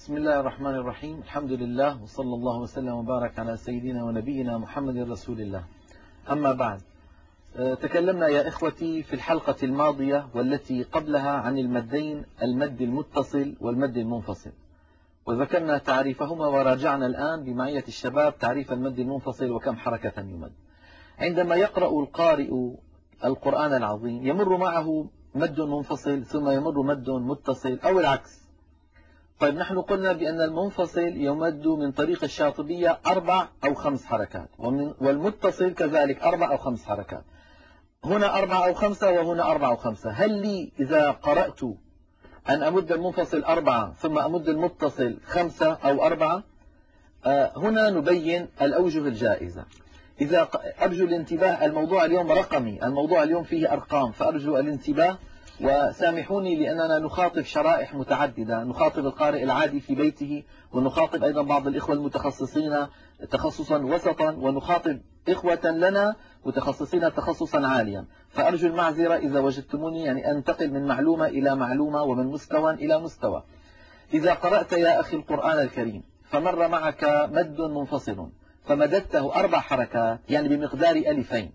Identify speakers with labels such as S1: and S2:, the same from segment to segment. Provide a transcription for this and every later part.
S1: بسم الله الرحمن الرحيم. الحمد لله وصلى الله وسلم وبارك على سيدنا ونبينا محمد رسول الله. أما بعد، تكلمنا يا إخوتي في الحلقة الماضية والتي قبلها عن المدين، المد المتصل والمد المنفصل، وذكرنا تعريفهما، وراجعنا الآن بمعية الشباب تعريف المد المنفصل وكم حركة يمد. عندما يقرأ القارئ القرآن العظيم يمر معه مد منفصل ثم يمر مد متصل أو العكس. طيب، نحن قلنا بأن المنفصل يمد من طريق الشاطبية 4 أو 5 حركات، والمتصل كذلك 4 أو 5 حركات. هنا 4 أو 5 وهنا 4 أو 5. هل لي إذا قرأت أن أمد المنفصل 4 ثم أمد المتصل 5 أو 4؟ هنا نبين الأوجه الجائزة. أرجو الانتباه، الموضوع اليوم رقمي، الموضوع اليوم فيه أرقام، فأرجو الانتباه وسامحوني لأننا نخاطب شرائح متعددة، نخاطب القارئ العادي في بيته، ونخاطب أيضا بعض الإخوة المتخصصين تخصصا وسطا، ونخاطب إخوة لنا متخصصين تخصصا عاليا. فأرجو المعذرة إذا وجدتموني أنتقل من معلومة إلى معلومة ومن مستوى إلى مستوى. إذا قرأت يا أخي القرآن الكريم فمر معك مد منفصل فمددته 4 حركات، بمقدار ألفين،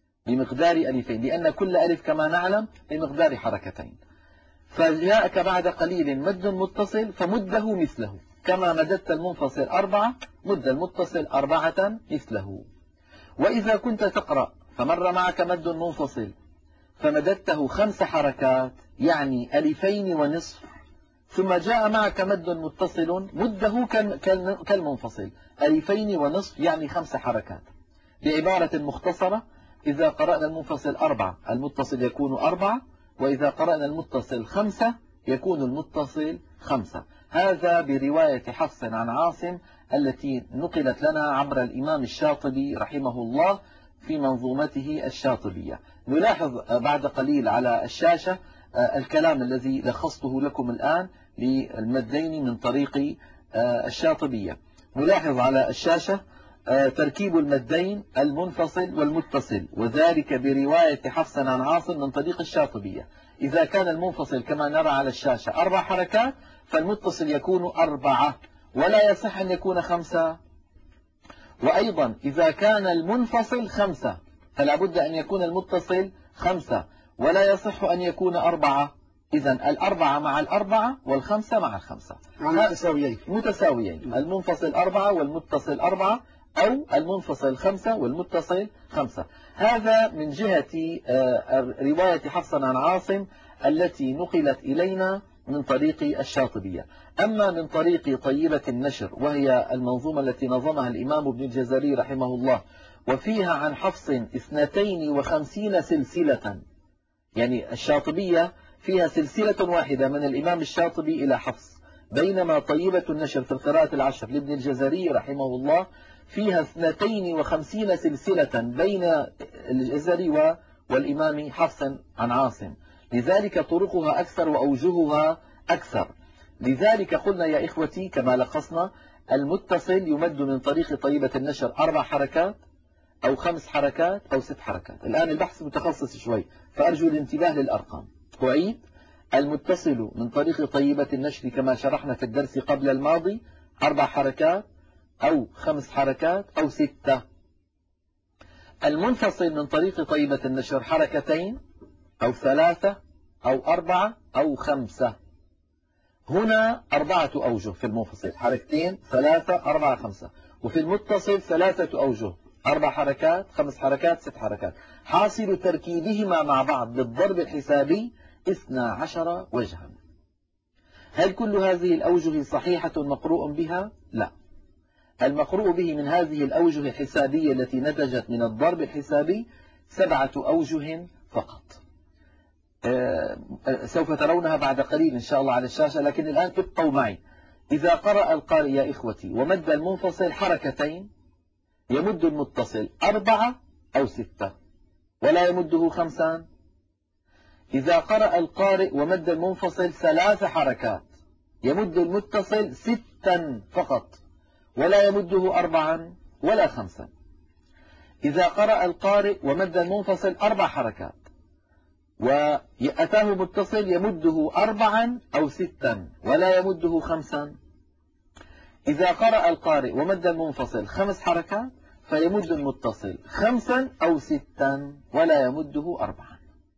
S1: لأن كل ألف كما نعلم بمقدار حركتين. فجاءك بعد قليل مد متصل فمده مثله، كما مددت المنفصل 4 مد المتصل 4 مثله. وإذا كنت تقرأ فمر معك مد منفصل فمددته 5 حركات، ألفين ونصف، ثم جاء معك مد متصل مده كالمنفصل 2 ونصف، 5 حركات. بعبارة مختصرة، إذا قرأنا المنفصل 4 المتصل يكون 4، وإذا قرأنا المتصل 5 يكون المتصل 5. هذا برواية حفص عن عاصم التي نقلت لنا عبر الإمام الشاطبي رحمه الله في منظومته الشاطبية. نلاحظ بعد قليل على الشاشة الكلام الذي لخصته لكم الآن للمدين من طريق الشاطبية. نلاحظ على الشاشة تركيب المدين المنفصل والمتصل، وذلك برواية حفص عن عاصم من طريق الشاطبية. إذا كان المنفصل كما نرى على الشاشة 4 حركات فالمتصل يكون 4، ولا يصح أن يكون 5. وأيضا إذا كان المنفصل 5 فلا بد أن يكون المتصل 5، ولا يصح أن يكون 4. إذن 4 مع 4 وال5 مع 5 متساويين. المنفصل 4 والمتصل 4، أو المنفصل 5 والمتصل 5. هذا من جهة رواية حفص عن عاصم التي نقلت إلينا من طريق الشاطبية. أما من طريق طيبة النشر، وهي المنظومة التي نظمها الإمام ابن الجزري رحمه الله، وفيها عن حفص 52 سلسلة، الشاطبية فيها سلسلة واحدة من الإمام الشاطبي إلى حفص، بينما طيبة النشر في القراءة العشر لابن الجزري رحمه الله فيها 52 سلسلة بين الجزري والإمام حفص عن عاصم، لذلك طرقها أكثر وأوجهها أكثر. لذلك قلنا يا إخوتي كما لخصنا، المتصل يمد من طريق طيبة النشر 4 حركات أو 5 حركات أو 6 حركات. الآن البحث متخصص شوي، فأرجو الانتباه للأرقام. أعيد: المتصل من طريق طيبة النشر كما شرحنا في الدرس قبل الماضي 4 حركات أو 5 حركات أو 6. المنفصل من طريق طيبة النشر 2 حركات أو 3 أو 4 أو 5. هنا 4 أوجه في المنفصل: 2 3 4 5. وفي المتصل 3 أوجه: 4 حركات 5 حركات 6 حركات. حاصل تركيبهما مع بعض بالضرب الحسابي 12 وجها. هل كل هذه الأوجه صحيحة مقروء بها؟ لا. المقروء به من هذه الأوجه الحسابية التي نتجت من الضرب الحسابي 7 أوجه فقط. سوف ترونها بعد قليل إن شاء الله على الشاشة، لكن الآن ابقوا معي. إذا قرأ القارئ يا إخوتي ومد المنفصل 2 حركات يمد المتصل 4 أو 6 ولا يمده 5. إذا قرأ القارئ ومد المنفصل 3 حركات يمد المتصل 6 فقط ولا يمده 4 ولا 5. إذا قرأ القارئ ومد المنفصل 4 حركات وأتاه متصل يمده 4 أو 6 ولا يمده 5. إذا قرأ القارئ ومد المنفصل 5 حركات فيمد المتصل 5 أو 6 ولا يمده 4.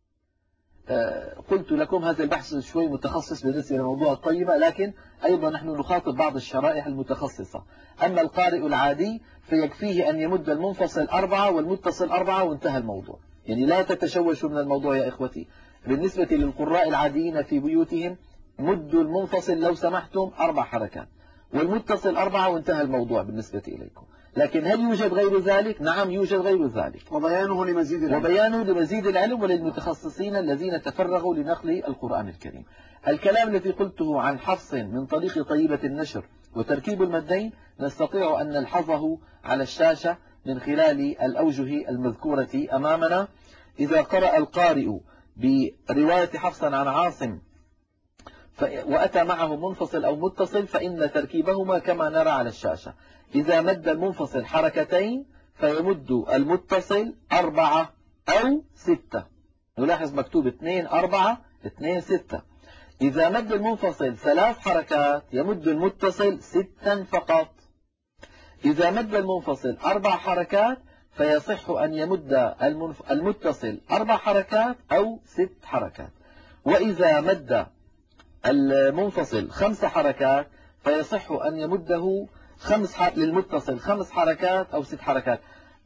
S1: قلت لكم هذا البحث شوي متخصص بالنسبة لموضوع الطيبة، لكن أيضا نحن نخاطب بعض الشرائح المتخصصة. أما القارئ العادي فيكفيه أن يمد المنفصل 4 والمتصل 4 وانتهى الموضوع. يعني لا تتشوشوا من الموضوع يا إخوتي. بالنسبة للقراء العاديين في بيوتهم مدوا المنفصل لو سمحتم 4 حركات والمتصل 4 وانتهى الموضوع بالنسبة إليكم. لكن هل يوجد غير ذلك؟ نعم يوجد غير ذلك،
S2: وبيانه لمزيد
S1: العلم وللمتخصصين الذين تفرغوا لنقل القرآن الكريم. الكلام الذي قلته عن حفص من طريق طيبة النشر وتركيب المدين نستطيع أن نلحظه على الشاشة من خلال الأوجه المذكورة أمامنا. إذا قرأ القارئ برواية حفص عن عاصم وأتى معه منفصل أو متصل فإن تركيبهما كما نرى على الشاشة. إذا مد المنفصل حركتين فيمد المتصل 4 أو 6. نلاحظ مكتوب 2 4 2 6. إذا مد المنفصل 3 حركات يمد المتصل 6 فقط. إذا مد المنفصل 4 حركات فيصح أن يمد المتصل 4 حركات أو 6 حركات. وإذا مد المنفصل 5 حركات فيصح أن يمده للمتصل 5 حركات أو 6 حركات.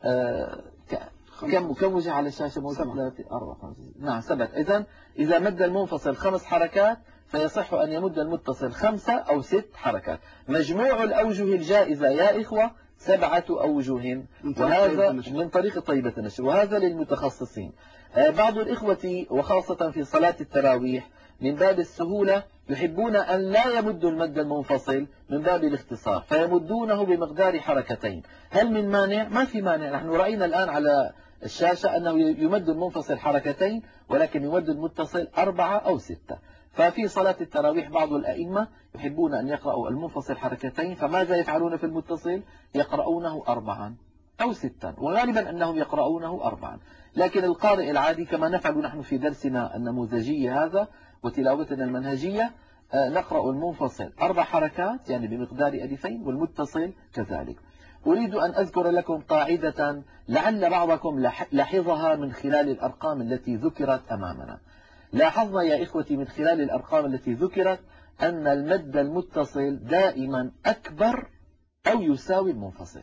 S1: كم وجه على الشاشة؟ 7 4 5 نعم 7. إذا مد المنفصل 5 حركات فيصح أن يمد المتصل 5 أو 6 حركات. مجموع الأوجه الجائزة يا إخوة 7 أوجه، وهذا من طريق طيبة النشر، وهذا للمتخصصين. بعض الإخوة وخاصة في صلاة التراويح من باب السهولة يحبون أن لا يمدوا المد المنفصل من باب الاختصار فيمدونه بمقدار حركتين. هل من مانع؟ ما في مانع. نحن رأينا الآن على الشاشة أنه يمد المنفصل حركتين ولكن يمد المتصل 4 أو 6. ففي صلاة التراويح بعض الأئمة يحبون أن يقرأوا المنفصل حركتين، فماذا يفعلون في المتصل؟ يقرؤونه 4 أو 6، وغالبا أنهم يقرؤونه 4. لكن القارئ العادي كما نفعل نحن في درسنا النموذجي هذا وتلاوتنا المنهجية نقرأ المنفصل 4 حركات يعني بمقدار ألفين والمتصل كذلك. أريد أن أذكر لكم قاعدة لعل بعضكم لاحظها من خلال الأرقام التي ذكرت أمامنا. لاحظنا يا إخوتي من خلال الأرقام التي ذكرت أن المد المتصل دائما أكبر أو يساوي المنفصل،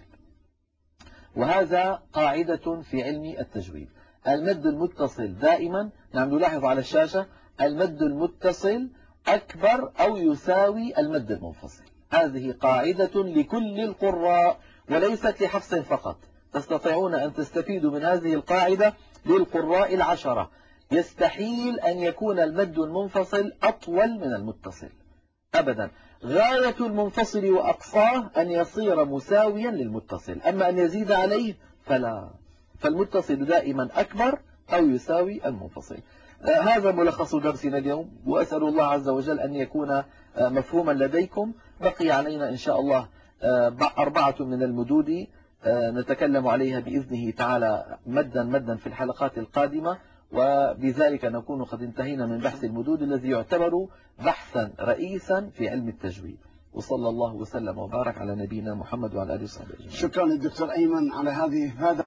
S1: وهذا قاعدة في علم التجويد. المد المتصل دائما، نعم نلاحظ على الشاشة، المد المتصل أكبر أو يساوي المد المنفصل. هذه قاعدة لكل القراء وليست لحفص فقط. تستطيعون أن تستفيدوا من هذه القاعدة للقراء 10. يستحيل أن يكون المد المنفصل أطول من المتصل أبدا. غاية المنفصل وأقصاه أن يصير مساويا للمتصل، أما أن يزيد عليه فلا. فالمتصل دائما أكبر أو يساوي المنفصل. هذا ملخص درسنا اليوم، وأسأل الله عز وجل أن يكون مفهوما لديكم. بقي علينا إن شاء الله 4 من المدود نتكلم عليها بإذنه تعالى مدا في الحلقات القادمة، وبذلك نكون قد انتهينا من بحث المدود الذي يعتبر بحثا رئيسا في علم التجويد. وصلى الله وسلم وبارك على نبينا محمد وعلى آله وصحبه أجمعين.
S2: شكرا للدكتور أيمن على هذا